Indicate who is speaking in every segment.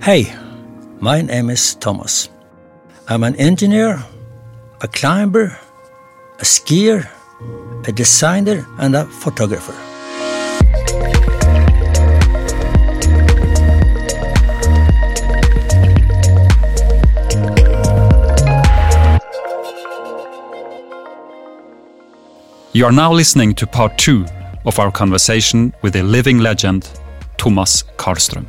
Speaker 1: Hey, my name is Thomas. I'm an engineer, a climber, a skier, a designer and a photographer.
Speaker 2: You are now listening to part 2 of our conversation with the living legend, Thomas Karlström.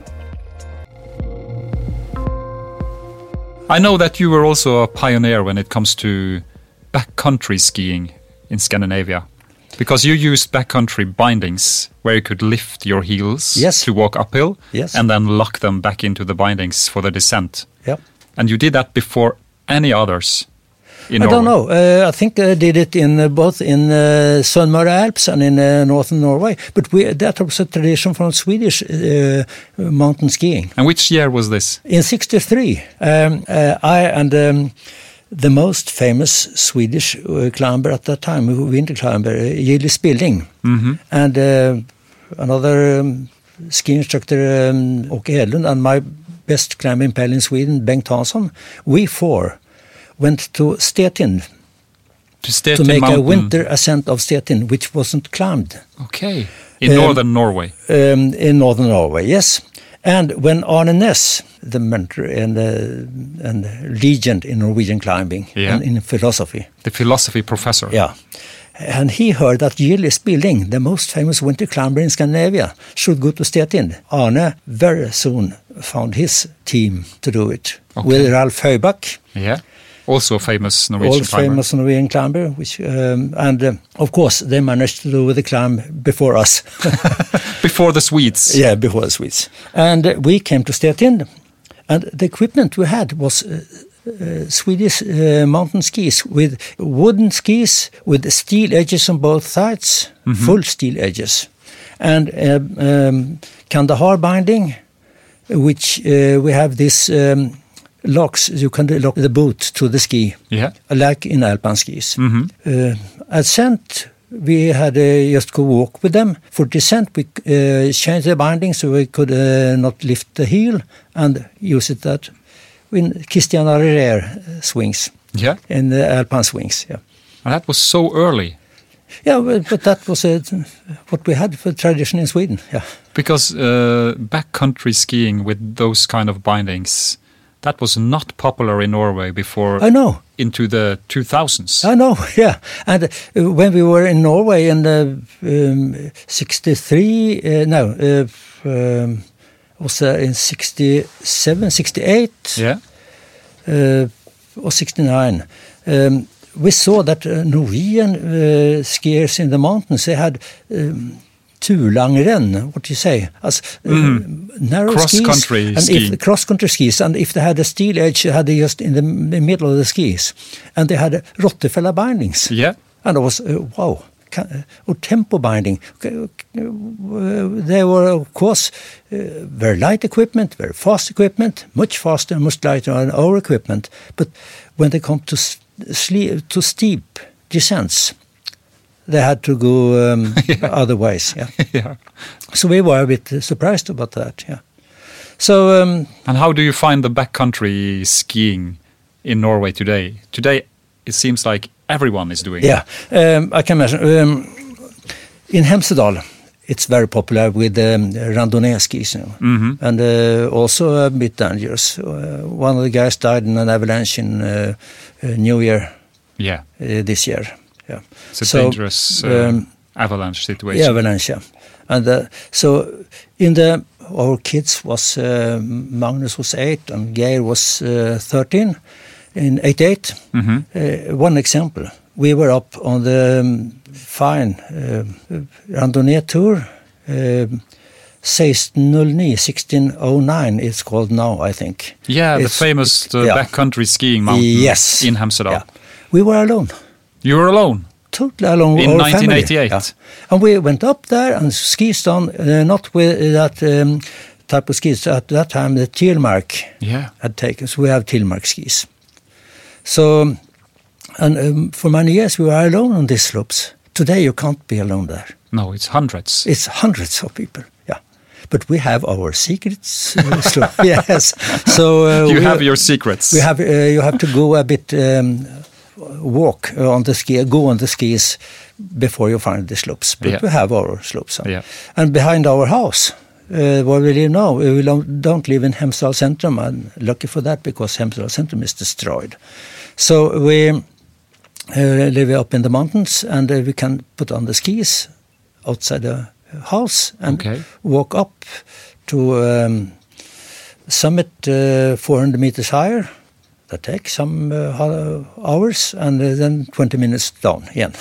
Speaker 2: I know that you were also a pioneer when it comes to backcountry skiing in Scandinavia, because you used backcountry bindings where you could lift your heels to walk uphill and then lock them back into the bindings for the descent.
Speaker 1: Yep.
Speaker 2: And you did that before any others. I
Speaker 1: don't know. I think I did it in both in Sunnmøre Alps and in northern Norway. But that was a tradition from Swedish mountain skiing.
Speaker 2: And which year was this?
Speaker 1: In '63. I and the most famous Swedish climber at that time, winter climber, Gillis Billing, and another ski instructor, Åke Hedlund, and my best climbing pal in Sweden, Bengt Hansson. We four went to Stettin to make
Speaker 2: mountain.
Speaker 1: A winter ascent of Stettin, which wasn't climbed.
Speaker 2: Okay, in northern Norway.
Speaker 1: In northern Norway, yes. And when Arne Næss, the mentor and legend in Norwegian climbing and in philosophy.
Speaker 2: The philosophy professor.
Speaker 1: Yeah. And he heard that Gillis Billing, the most famous winter climber in Scandinavia, should go to Stettin. Arne very soon found his team to do it with Ralf Høybakk.
Speaker 2: Yeah. Also a famous Norwegian climber.
Speaker 1: Famous Norwegian climber, which of course they managed to do the climb before us.
Speaker 2: Before the Swedes.
Speaker 1: Yeah, before the Swedes. And we came to Stettin, and the equipment we had was Swedish mountain skis with wooden skis with steel edges on both sides, full steel edges, and Kandahar binding, which we have this. Locks, you can lock the boot to the ski, like in alpine skis. Ascent, we had just go walk with them. For descent, we changed the binding so we could not lift the heel and use it that in Christian Arrière swings, in the alpine swings. Yeah.
Speaker 2: And that was so early.
Speaker 1: Yeah, but that was what we had for tradition in Sweden. Yeah,
Speaker 2: because backcountry skiing with those kind of bindings. That was not popular in Norway before.
Speaker 1: I know.
Speaker 2: Into the 2000s.
Speaker 1: I know, yeah. And when we were in Norway in 63, was in 67, 68, or 69. We saw that Norwegian skiers in the mountains, they had Tulangrenn, what do you say? Narrow
Speaker 2: cross-country skiing.
Speaker 1: Cross-country skis, and if they had a steel edge, they had it just in the middle of the skis. And they had Rottefella bindings.
Speaker 2: Yeah.
Speaker 1: And it was, wow. Or tempo binding. They were, of course, very light equipment, very fast equipment, much faster, much lighter than our equipment. But when they come to steep descents, they had to go other ways. Yeah. So we were a bit surprised about that. Yeah. So.
Speaker 2: And how do you find the backcountry skiing in Norway today? Today, it seems like everyone is doing it.
Speaker 1: Yeah, I can imagine. In Hemsedal, it's very popular with randonnée skis, and also a bit dangerous. One of the guys died in an avalanche in New Year. This year. Yeah.
Speaker 2: It's a dangerous avalanche situation.
Speaker 1: Yeah, avalanche. Yeah. And so our kids was Magnus was 8 and Geir was 13 in 88. One example: we were up on the fine randonnée tour. 1609 it's called now, I think.
Speaker 2: Yeah, the famous backcountry skiing mountain in Hemsedal.
Speaker 1: Yeah. We were alone.
Speaker 2: You were alone?
Speaker 1: Totally alone.
Speaker 2: In 1988?
Speaker 1: Yeah. And we went up there and skis on, not with that type of skis. At that time, the Telemark had taken, so we have Telemark skis. So, and for many years we were alone on these slopes. Today you can't be alone there.
Speaker 2: No, it's hundreds.
Speaker 1: It's hundreds of people, yeah. But we have our secrets. Yes. So
Speaker 2: you have your secrets.
Speaker 1: We have. You have to go a bit, walk on the ski, go on the skis before you find the slopes. But we have our slopes. And behind our house, where we live now, we don't live in Hemsedal Centrum. I'm lucky for that because Hemsedal Centrum is destroyed. So we live up in the mountains, and we can put on the skis outside the house and walk up to summit 400 meters higher. That takes some hours, and then 20 minutes down again.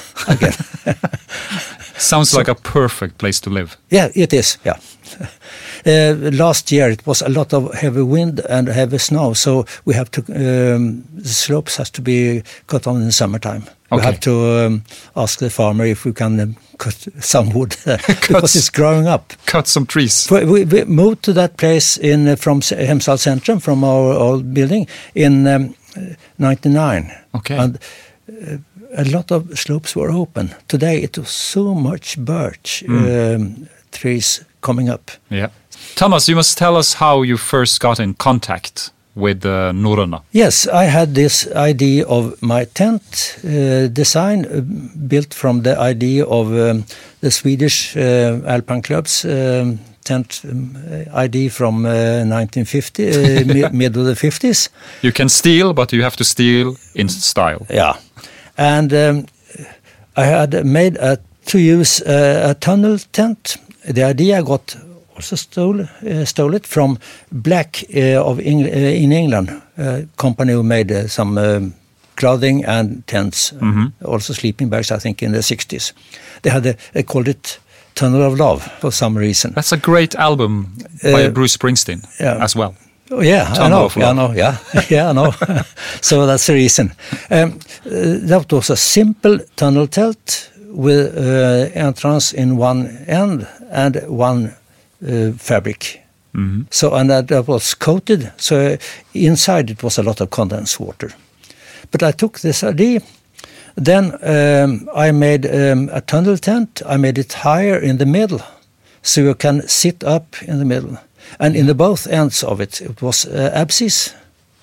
Speaker 2: Sounds like a perfect place to live.
Speaker 1: Yeah, it is. Yeah. Last year it was a lot of heavy wind and heavy snow, so we have to. The slopes has to be cut on in the summertime. We have to ask the farmer if we can cut some wood because it's growing up.
Speaker 2: Cut some trees.
Speaker 1: We moved to that place from Hemsedal Centrum, from our old building, in 1999.
Speaker 2: Okay.
Speaker 1: And a lot of slopes were open. Today it was so much birch trees coming up.
Speaker 2: Yeah. Thomas, you must tell us how you first got in contact with Norröna.
Speaker 1: Yes, I had this idea of my tent design built from the idea of the Swedish Alpine Club's tent idea from 1950, mid of the 50s.
Speaker 2: You can steal, but you have to steal in style.
Speaker 1: Yeah. And I had made to use a tunnel tent. The idea got also stole it from Black in England, a company who made some clothing and tents, also sleeping bags, I think, in the 60s. They called it Tunnel of Love for some reason.
Speaker 2: That's a great album by Bruce Springsteen as well.
Speaker 1: Oh, yeah, I know. Yeah, I know. So that's the reason. That was a simple tunnel tent with entrance in one end and one fabric. So, and that was coated. So inside it was a lot of condensed water. But I took this idea. Then I made a tunnel tent. I made it higher in the middle, so you can sit up in the middle. And in the both ends of it, it was abscess,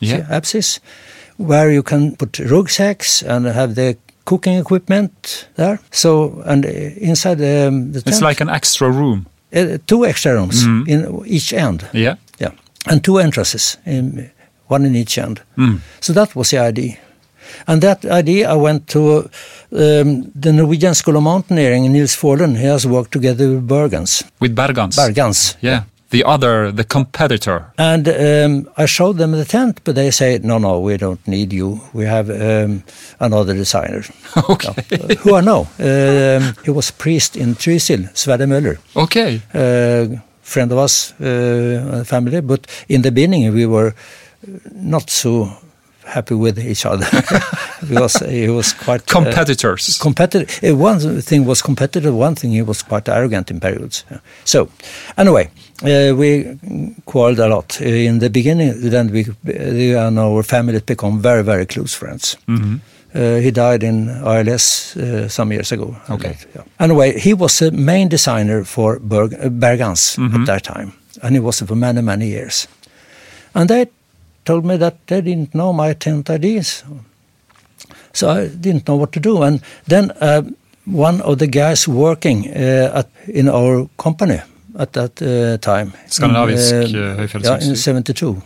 Speaker 1: where you can put rucksacks and have the cooking equipment there. So, and inside the tent,
Speaker 2: it's like an extra room.
Speaker 1: 2 extra rooms in each end.
Speaker 2: Yeah.
Speaker 1: And 2 entrances, one in each end. So that was the idea. And that idea, I went to the Norwegian School of Mountaineering, Nils Forlen. He has worked together with Bergans.
Speaker 2: With Bergans?
Speaker 1: Bergans.
Speaker 2: Yeah. The competitor.
Speaker 1: And I showed them the tent, but they say, no, we don't need you. We have another designer.
Speaker 2: Okay.
Speaker 1: Who I know. He was a priest in Trysil, Sverre Møller.
Speaker 2: Okay.
Speaker 1: Friend of us, family. But in the beginning, we were not so happy with each other. He was quite
Speaker 2: competitors.
Speaker 1: One thing was competitive. One thing he was quite arrogant in periods. So, anyway, we quarreled a lot in the beginning. Then we and our family become very, very close friends. He died in ILS some years ago.
Speaker 2: Okay.
Speaker 1: Anyway, he was the main designer for Bergans at that time, and he was for many, many years. And they told me that they didn't know my tent ideas. So I didn't know what to do. And then one of the guys working in our company at that time,
Speaker 2: Skandinavisk Høyfjellshuset,
Speaker 1: in 72,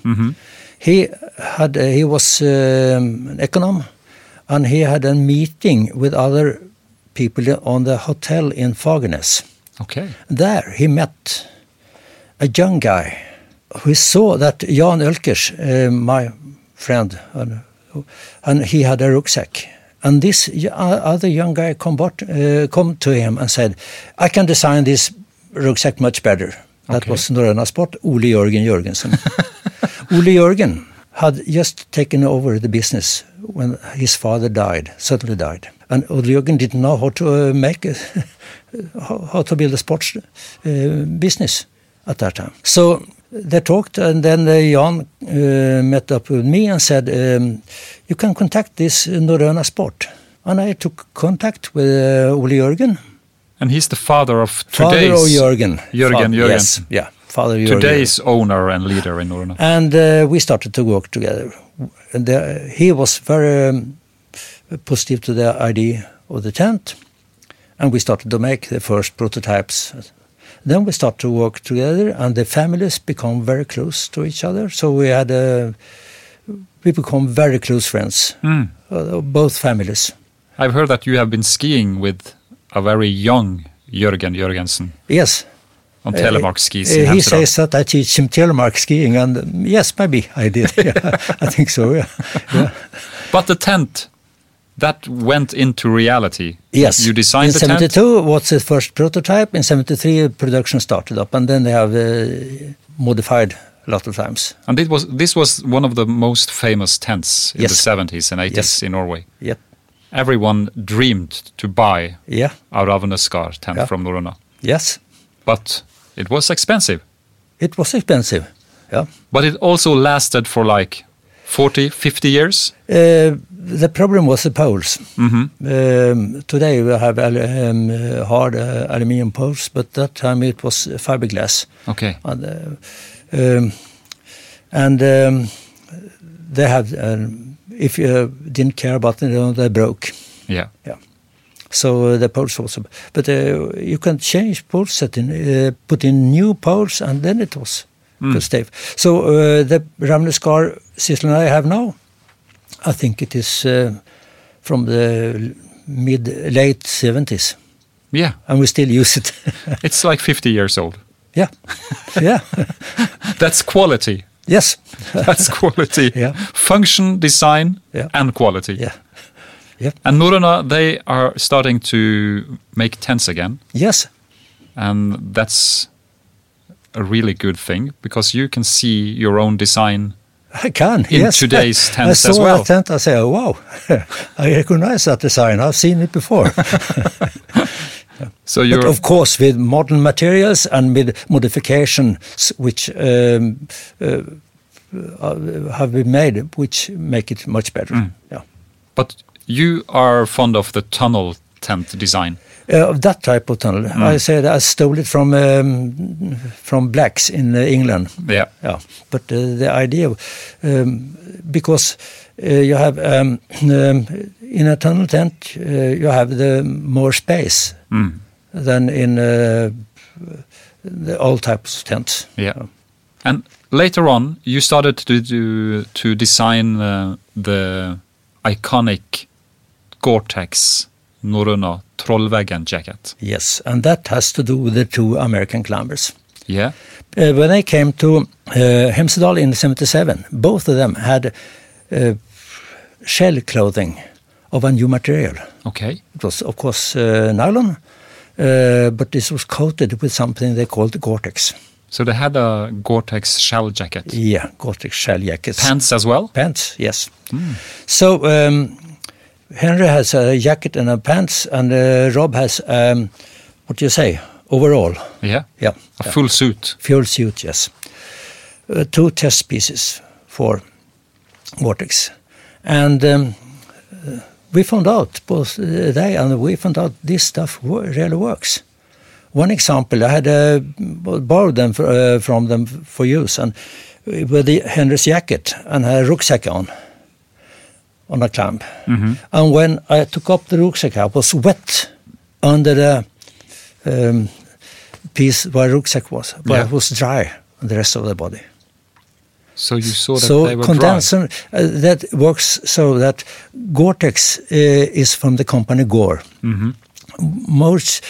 Speaker 1: he was an econom, and he had a meeting with other people on the hotel in Fagernes.
Speaker 2: Okay.
Speaker 1: There he met a young guy. We saw that Jan Ölkers, my friend, and he had a rucksack. And this other young guy come to him and said, I can design this rucksack much better. That was Norröna Sport, Ole Jörgen Jörgensen. Ole Jörgen had just taken over the business when his father suddenly died. And Ole Jörgen didn't know how to how to build a sports business at that time. So they talked, and then Jan met up with me and said, you can contact this Norröna Sport. And I took contact with Ole Jörgen.
Speaker 2: And he's the father of
Speaker 1: Father
Speaker 2: today's...
Speaker 1: of Jörgen.
Speaker 2: Jörgen.
Speaker 1: Yes, yeah. Father Jörgen.
Speaker 2: Today's owner and leader in Norröna.
Speaker 1: And we started to work together. And he was very positive to the idea of the tent, and we started to make the first prototypes. Then we started to work together, and the families become very close to each other. So we become very close friends, both families.
Speaker 2: I've heard that you have been skiing with a very young Jörgen Jörgensen.
Speaker 1: Yes.
Speaker 2: On telemark skis in
Speaker 1: He
Speaker 2: Amsterdam.
Speaker 1: says that I teach him telemark skiing, and yes, maybe I did. Yeah, I think so, yeah.
Speaker 2: But the tent, that went into reality.
Speaker 1: Yes.
Speaker 2: You designed
Speaker 1: in
Speaker 2: the tent?
Speaker 1: 72 was the first prototype. In 73 production started up, and then they have modified a lot of times.
Speaker 2: And this was one of the most famous tents in the 70s and 80s in Norway.
Speaker 1: Yep.
Speaker 2: Everyone dreamed to buy
Speaker 1: Yeah.
Speaker 2: a Ravneskar tent from Norröna.
Speaker 1: Yes.
Speaker 2: But it was expensive.
Speaker 1: It was expensive. Yeah.
Speaker 2: But it also lasted for like 40, 50 years?
Speaker 1: The problem was the poles. Today we have hard aluminium poles, but that time it was fiberglass.
Speaker 2: Okay.
Speaker 1: And they have, if you didn't care about them, they broke.
Speaker 2: Yeah.
Speaker 1: Yeah. So the poles also, but you can change pole setting, put in new poles, and then it was good stay. So the Ravneskar system I have now, I think it is from the late 70s.
Speaker 2: Yeah.
Speaker 1: And we still use it.
Speaker 2: It's like 50 years old.
Speaker 1: Yeah. Yeah.
Speaker 2: That's quality.
Speaker 1: Yes.
Speaker 2: That's quality.
Speaker 1: Yeah.
Speaker 2: Function, design,
Speaker 1: Yeah.
Speaker 2: and quality.
Speaker 1: Yeah. Yep.
Speaker 2: And Norröna, they are starting to make tents again.
Speaker 1: Yes.
Speaker 2: And that's a really good thing, because you can see your own design
Speaker 1: I can,
Speaker 2: in
Speaker 1: yes.
Speaker 2: today's tents
Speaker 1: I
Speaker 2: as
Speaker 1: saw
Speaker 2: well.
Speaker 1: that tent, I say, oh, wow, I recognize that design. I've seen it before.
Speaker 2: So
Speaker 1: But
Speaker 2: you're,
Speaker 1: of course, with modern materials and with modifications which have been made, which make it much better. Yeah.
Speaker 2: but you are fond of the tunnel tent design.
Speaker 1: Of that type of tunnel, I said I stole it from blacks in England.
Speaker 2: Yeah.
Speaker 1: Yeah, but the idea, because you have in a tunnel tent, you have the more space than in the old types of tents.
Speaker 2: Yeah. And later on, you started to design the iconic Gore-Tex Norröna Trollvägen jacket.
Speaker 1: Yes, and that has to do with the two American climbers.
Speaker 2: Yeah.
Speaker 1: When they came to Hemsedal in 77, both of them had shell clothing of a new material.
Speaker 2: Okay.
Speaker 1: It was, of course, nylon, but this was coated with something they called Gore-Tex.
Speaker 2: So they had a Gore-Tex shell jacket.
Speaker 1: Yeah, Gore-Tex shell jackets.
Speaker 2: Pants as well?
Speaker 1: Pants, yes. So Henry has a jacket and a pants, and Rob has, what do you say, overall.
Speaker 2: Yeah.
Speaker 1: Yeah.
Speaker 2: A full suit.
Speaker 1: Full suit, yes. 2 test pieces for Gore-Tex. And we found out, both they and we found out this stuff really works. One example, I had borrowed them from them for use, and with Henry's jacket and had a rucksack on a climb. And when I took up the rucksack, I was wet under the piece where the rucksack was, but it was dry on the rest of the body.
Speaker 2: So you saw that they were
Speaker 1: condenser, that works so that Gore-Tex is from the company Gore. Most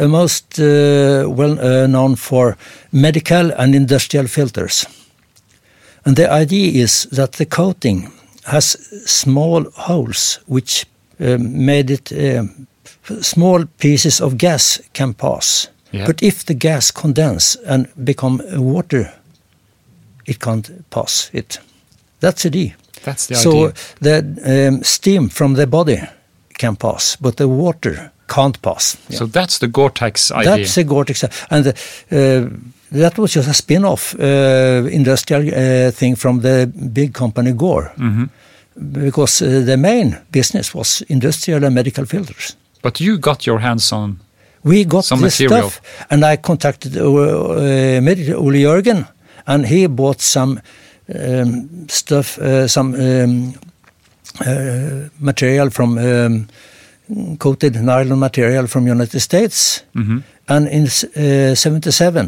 Speaker 1: well known for medical and industrial filters. And the idea is that the coating has small holes which made it small pieces of gas can pass.
Speaker 2: Yeah.
Speaker 1: But if the gas condense and become water, it can't pass it. That's the idea.
Speaker 2: That's the
Speaker 1: so
Speaker 2: idea.
Speaker 1: the steam from the body can pass, but the water can't pass. Yeah.
Speaker 2: So that's the Gore-Tex idea.
Speaker 1: That's the Gore-Tex. And that was just a spin-off industrial thing from the big company Gore. Because the main business was industrial and medical filters.
Speaker 2: But you got your hands on
Speaker 1: We got
Speaker 2: some
Speaker 1: this
Speaker 2: material.
Speaker 1: stuff, and I contacted Ole Jørgen, and he bought some stuff, some material from coated nylon material from United States.
Speaker 2: Mm-hmm.
Speaker 1: And in 77,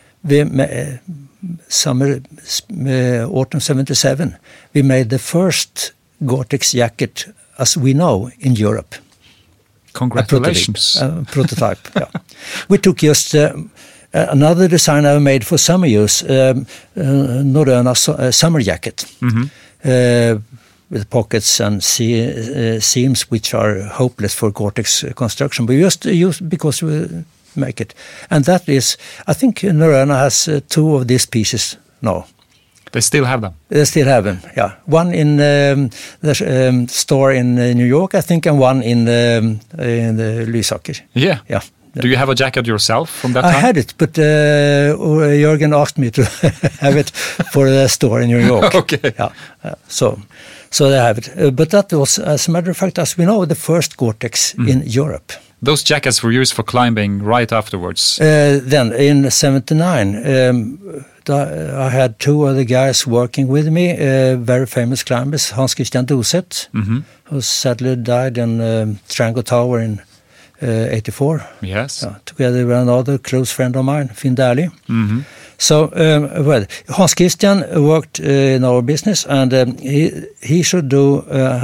Speaker 1: autumn 77, we made the first Gore-Tex jacket as we know in Europe.
Speaker 2: Congratulations.
Speaker 1: A prototype, yeah. We took just another design I made for summer use, Norröna summer jacket, with pockets and seams which are hopeless for Gore-Tex construction. We just use because we make it. And that is, I think Norröna has 2 of these pieces now.
Speaker 2: They still have them?
Speaker 1: They still have them, yeah. One in the store in New York, I think, and one in the Lysaker.
Speaker 2: Yeah.
Speaker 1: Yeah.
Speaker 2: Do you have a jacket yourself from that time?
Speaker 1: I had it, but Jørgen asked me to have it for the store in New York.
Speaker 2: Okay.
Speaker 1: Yeah. So they have it. But that was, as a matter of fact, as we know, the first Gore-Tex in Europe.
Speaker 2: Those jackets were used for climbing right afterwards.
Speaker 1: Then in 79, I had 2 other guys working with me, very famous climbers, Hans Christian Doset, who sadly died in Triangle Tower in 84.
Speaker 2: Yes.
Speaker 1: Together with another close friend of mine, Finn Dali. So, Hans Christian worked in our business, and he should do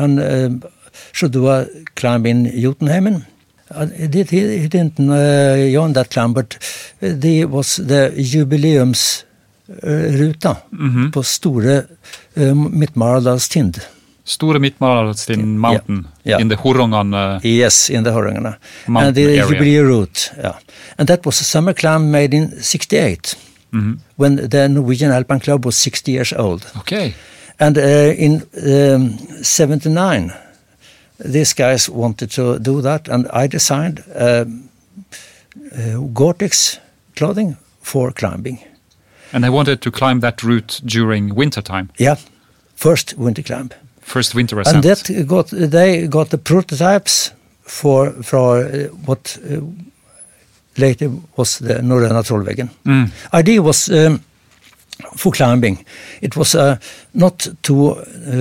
Speaker 1: a climb in Jotunheimen. He didn't join that climb, but it was the jubileumsruta på Store Midt-Maradalstind.
Speaker 2: Store Midt-Maradalstind mountain in the Horongan.
Speaker 1: Yes, in the Horongan.
Speaker 2: And
Speaker 1: the Jubilee route, yeah. And that was a summer climb made in 68, when the Norwegian Alpine Club was 60 years old.
Speaker 2: Okay.
Speaker 1: And in 79, these guys wanted to do that, and I designed Gore-Tex clothing for climbing.
Speaker 2: And they wanted to climb that route during winter time?
Speaker 1: Yeah, first winter climb.
Speaker 2: First winter ascent.
Speaker 1: And they got the prototypes for what later was the Norröna Trollväggen. Idea was for climbing. It was a not too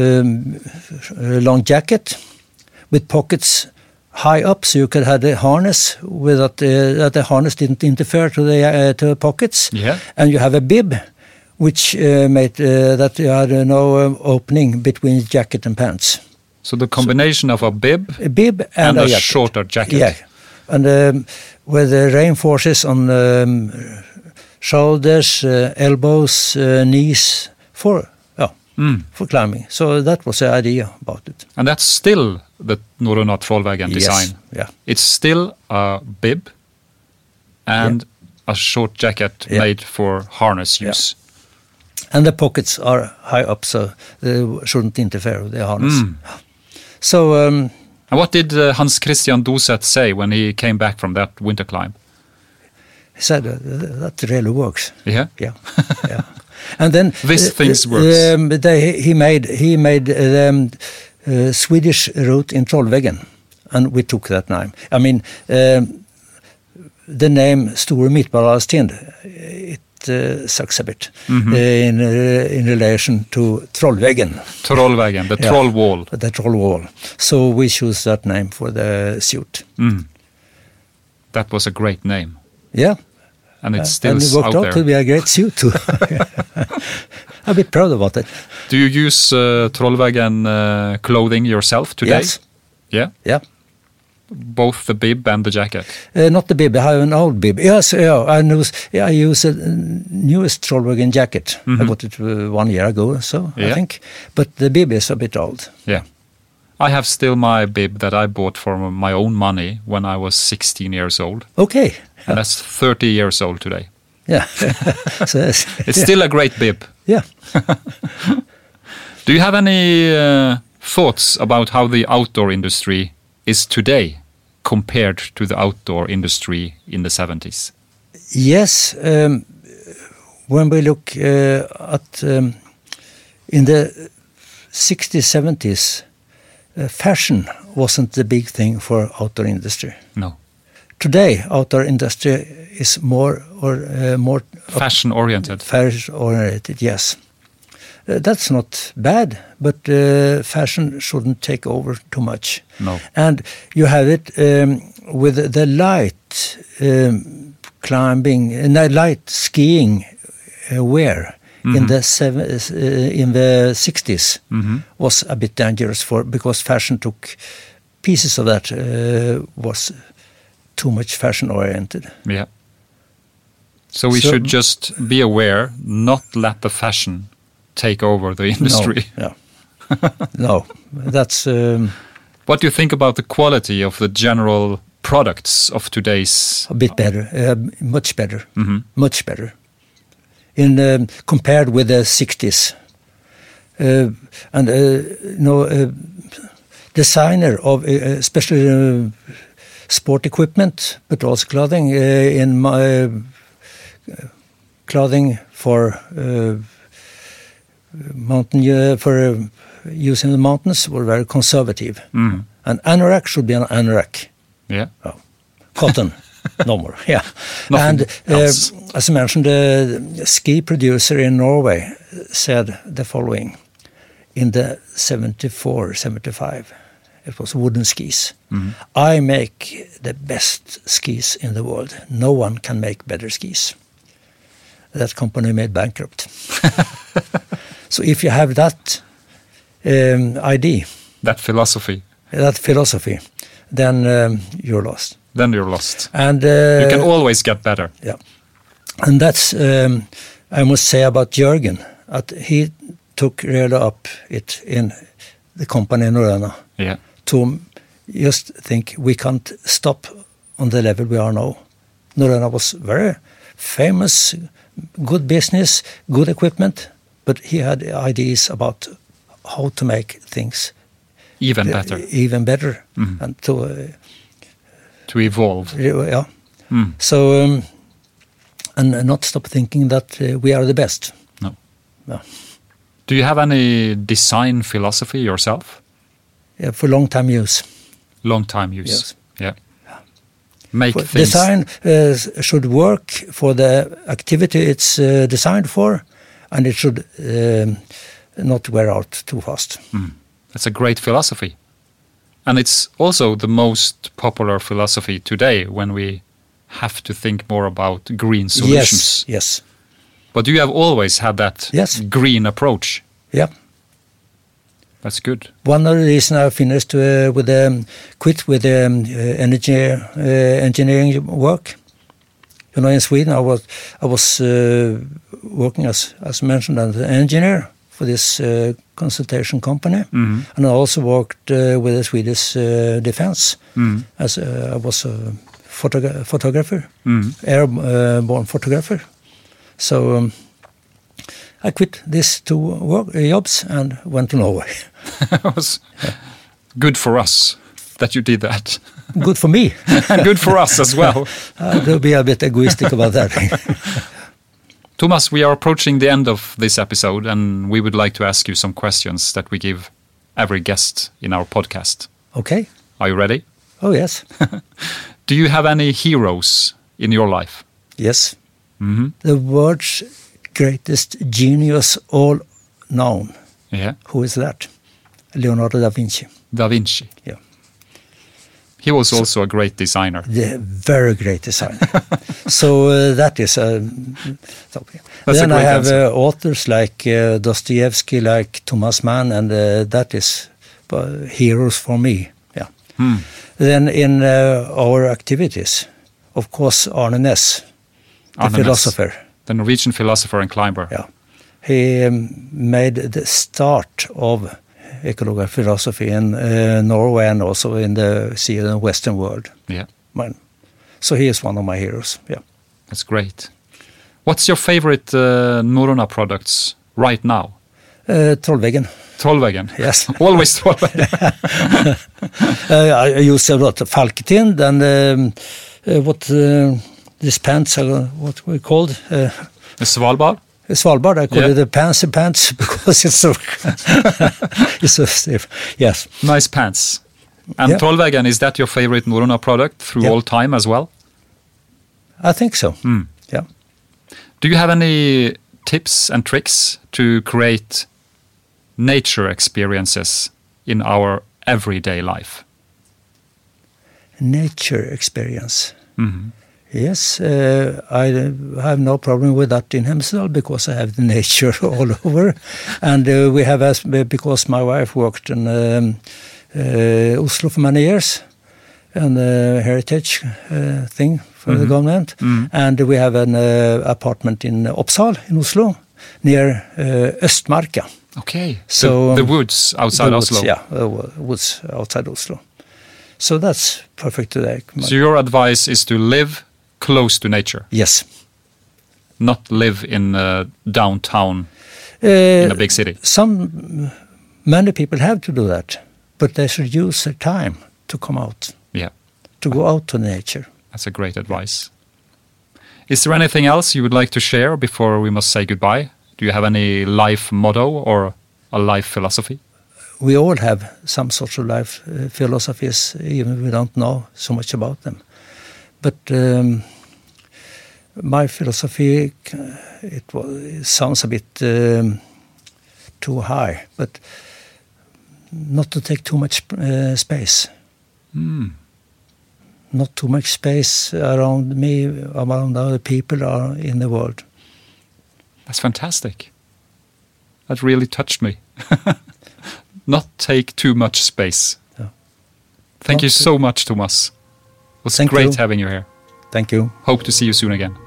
Speaker 1: long jacket with pockets high up, so you could have the harness that the harness didn't interfere to the pockets.
Speaker 2: Yeah.
Speaker 1: And you have a bib, which made that you had no opening between jacket and pants.
Speaker 2: So the combination of a bib
Speaker 1: and
Speaker 2: a shorter jacket.
Speaker 1: Yeah, and with the reinforces on shoulders, elbows, knees for climbing. So that was the idea about it.
Speaker 2: And that's still the Norröna Trollvägen design.
Speaker 1: Yeah.
Speaker 2: It's still a bib and a short jacket made for harness use.
Speaker 1: Yeah. And the pockets are high up, so they shouldn't interfere with the harness. So,
Speaker 2: and what did Hans Christian Doset say when he came back from that winter climb?
Speaker 1: He said that really works.
Speaker 2: Yeah.
Speaker 1: And then
Speaker 2: this thing works.
Speaker 1: He made the Swedish route in Trollväggen, and we took that name. I mean, the name Store Midt-Maradalstind, it sucks a bit in relation to Trollväggen.
Speaker 2: Trollväggen, the troll wall.
Speaker 1: The troll wall. So we chose that name for the suit.
Speaker 2: That was a great name.
Speaker 1: Yeah.
Speaker 2: And it's still
Speaker 1: and it worked out to be a great suit too. I'm a bit proud about it.
Speaker 2: Do you use Trollväggen clothing yourself today?
Speaker 1: Yes.
Speaker 2: Yeah?
Speaker 1: Yeah.
Speaker 2: Both the bib and the jacket?
Speaker 1: Not the bib, I have an old bib. Yes, I use a newest Trollväggen jacket. I got it 1 year ago or so, I think. But the bib is a bit old.
Speaker 2: Yeah. I have still my bib that I bought for my own money when I was 16 years old.
Speaker 1: Okay.
Speaker 2: And that's 30 years old today.
Speaker 1: Yeah. So
Speaker 2: it's still a great bib.
Speaker 1: Yeah.
Speaker 2: Do you have any thoughts about how the outdoor industry is today compared to the outdoor industry in the 70s?
Speaker 1: Yes. When we look at in the 60s, 70s, fashion wasn't the big thing for outdoor industry.
Speaker 2: No.
Speaker 1: today outdoor industry is more
Speaker 2: Fashion-oriented.
Speaker 1: Fashion-oriented, yes. That's not bad, but fashion shouldn't take over too much.
Speaker 2: No.
Speaker 1: And you have it with the light climbing, light skiing wear in the 60s was a bit dangerous because fashion took pieces of that was too much fashion-oriented.
Speaker 2: Yeah. So we should just be aware, not let the fashion take over the industry.
Speaker 1: No, no, that's...
Speaker 2: what do you think about the quality of the general products of today's...
Speaker 1: A bit better, much better, much better. Compared with the 60s. Designer of especially sport equipment, but also clothing, clothing for for use in the mountains were very conservative. An anorak should be an anorak.
Speaker 2: Yeah.
Speaker 1: Oh. Cotton, no more. Yeah.
Speaker 2: Nothing else.
Speaker 1: As I mentioned, the ski producer in Norway said the following: in the 74, 75, it was wooden skis. I make the best skis in the world. No one can make better skis. That company made bankrupt. So if you have that idea,
Speaker 2: that philosophy,
Speaker 1: then you're lost.
Speaker 2: Then you're lost.
Speaker 1: And
Speaker 2: you can always get better.
Speaker 1: Yeah, and that's I must say about Jørgen. He took really up it in the company Norrøna.
Speaker 2: Yeah.
Speaker 1: To just think we can't stop on the level we are now. Norrøna was very famous, good business, good equipment, but he had ideas about how to make things
Speaker 2: even better,
Speaker 1: and
Speaker 2: to evolve.
Speaker 1: Yeah. So and not stop thinking that we are the best.
Speaker 2: No.
Speaker 1: No.
Speaker 2: Do you have any design philosophy yourself?
Speaker 1: Yeah, for long-time use.
Speaker 2: Long-time use.
Speaker 1: Yes.
Speaker 2: Yeah. Make things.
Speaker 1: Design should work for the activity it's designed for, and it should not wear out too fast.
Speaker 2: That's a great philosophy. And it's also the most popular philosophy today when we have to think more about green solutions.
Speaker 1: Yes.
Speaker 2: But you have always had that green approach.
Speaker 1: Yeah.
Speaker 2: That's good.
Speaker 1: One of the reasons I finished quit with engineering work. In Sweden, I was working as mentioned as an engineer for this consultation company, and I also worked with the Swedish defense as I was a photographer, airborne photographer. So I quit these two jobs and went to Norway.
Speaker 2: It was good for us that you did that.
Speaker 1: Good for me.
Speaker 2: And good for us as well.
Speaker 1: I'll be a bit egoistic about that.
Speaker 2: Thomas, we are approaching the end of this episode, and we would like to ask you some questions that we give every guest in our podcast.
Speaker 1: Okay.
Speaker 2: Are you ready?
Speaker 1: Oh, yes.
Speaker 2: Do you have any heroes in your life?
Speaker 1: Yes. The world's greatest genius all known.
Speaker 2: Yeah.
Speaker 1: Who is that? Leonardo da Vinci.
Speaker 2: Da Vinci.
Speaker 1: Yeah.
Speaker 2: He was also a great designer.
Speaker 1: The very great designer. So that is okay.
Speaker 2: That's
Speaker 1: then
Speaker 2: a great
Speaker 1: I have
Speaker 2: answer.
Speaker 1: authors like Dostoevsky, like Thomas Mann, and that is heroes for me. Yeah. Then in our activities, of course, Arne Næss, the philosopher.
Speaker 2: The Norwegian philosopher and climber.
Speaker 1: Yeah. He made the start of ecological philosophy in Norway and also in the Western world.
Speaker 2: Yeah.
Speaker 1: So he is one of my heroes. Yeah.
Speaker 2: That's great. What's your favorite Norrøna products right now?
Speaker 1: Trollveggen.
Speaker 2: Trollveggen.
Speaker 1: Yes.
Speaker 2: Always Trollveggen.
Speaker 1: I use a lot of Falketind and what these pants are, what we called?
Speaker 2: Svalbard?
Speaker 1: Svalbard, I call it the Pansy pants because it's so it's so stiff. Yes.
Speaker 2: Nice pants. And
Speaker 1: Yeah.
Speaker 2: Trollveggen, is that your favorite Norrøna product through
Speaker 1: Yeah.
Speaker 2: all time as well?
Speaker 1: I think so. Yeah.
Speaker 2: Do you have any tips and tricks to create nature experiences in our everyday life?
Speaker 1: Nature experience. Yes, I have no problem with that in Hemsedal because I have the nature all over, and we have because my wife worked in Oslo for many years, and heritage thing for the government, and we have an apartment in Oppsal in Oslo near Østmarka.
Speaker 2: Okay,
Speaker 1: So
Speaker 2: the woods outside
Speaker 1: the woods,
Speaker 2: Oslo.
Speaker 1: yeah, woods outside Oslo. So that's perfect today.
Speaker 2: So your advice is to live close to nature,
Speaker 1: Yes.
Speaker 2: not live in downtown in a big city.
Speaker 1: Many people have to do that, but they should use their time to come out,
Speaker 2: Yeah,
Speaker 1: to go out to nature.
Speaker 2: that's a great advice. Is there anything else you would like to share before we must say goodbye? Do you have any life motto or a life philosophy?
Speaker 1: We all have some sort of life philosophies, even if we don't know so much about them. But my philosophy, it sounds a bit too high, but not to take too much space. Not too much space around me, around other people or in the world.
Speaker 2: That's fantastic. That really touched me. Not take too much space.
Speaker 1: Yeah.
Speaker 2: Thank you so much, Thomas. It was
Speaker 1: Thank
Speaker 2: great
Speaker 1: you.
Speaker 2: having you here.
Speaker 1: Thank you.
Speaker 2: Hope to see you soon again.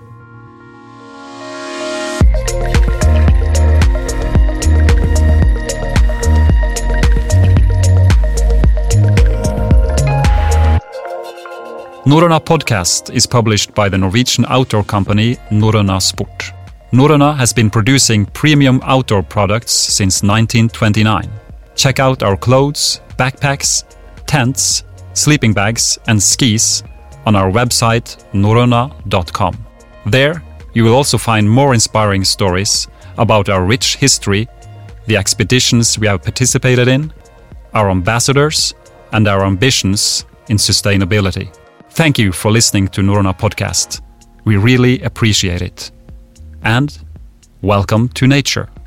Speaker 2: Norrøna Podcast is published by the Norwegian outdoor company Norrøna Sport. Norrøna has been producing premium outdoor products since 1929. Check out our clothes, backpacks, tents, sleeping bags and skis on our website norrøna.com. There you will also find more inspiring stories about our rich history, the expeditions we have participated in, our ambassadors and our ambitions in sustainability. Thank you for listening to Norrøna Podcast. We really appreciate it. And welcome to nature.